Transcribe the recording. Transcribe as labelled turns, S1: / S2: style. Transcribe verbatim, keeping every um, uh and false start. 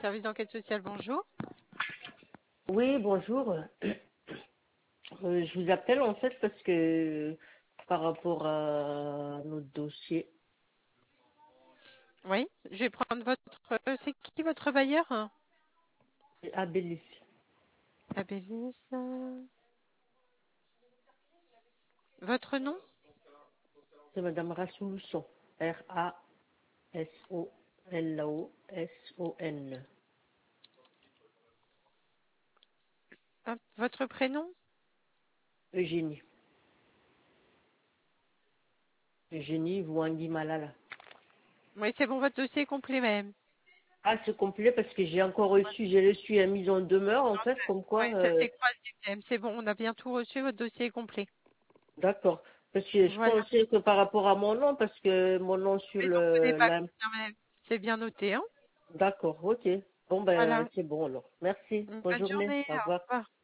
S1: Service d'enquête sociale, bonjour.
S2: Oui, bonjour. Euh, je vous appelle en fait parce que par rapport à notre dossier,
S1: Oui, je vais prendre votre... euh, C'est qui votre bailleur?
S2: c'est Abélis,
S1: Abélis. euh, Votre nom?
S2: c'est Madame Rassoulson, R A S O L O S O N,
S1: Hop, votre prénom?
S2: Eugénie. Eugénie Wangui Malala.
S1: Oui, c'est bon, votre dossier est complet même.
S2: Ah, c'est complet parce que j'ai encore reçu, j'ai reçu une mise en demeure en
S1: Non,
S2: fait, comme
S1: Oui,
S2: quoi,
S1: ça
S2: euh,
S1: s'est croisé même. C'est bon, on a bien tout reçu, votre dossier est complet.
S2: d'accord. Parce que je
S1: Voilà.
S2: pensais que par rapport à mon nom, parce que mon nom sur
S1: Mais non, ce n'est
S2: le,
S1: pas
S2: la...
S1: quand même. C'est bien noté, hein?
S2: D'accord, ok. Bon ben
S1: Voilà.
S2: c'est bon alors. Merci.
S1: Une
S2: Bonne
S1: bonne
S2: journée.
S1: journée.
S2: Au
S1: Au
S2: revoir.
S1: revoir.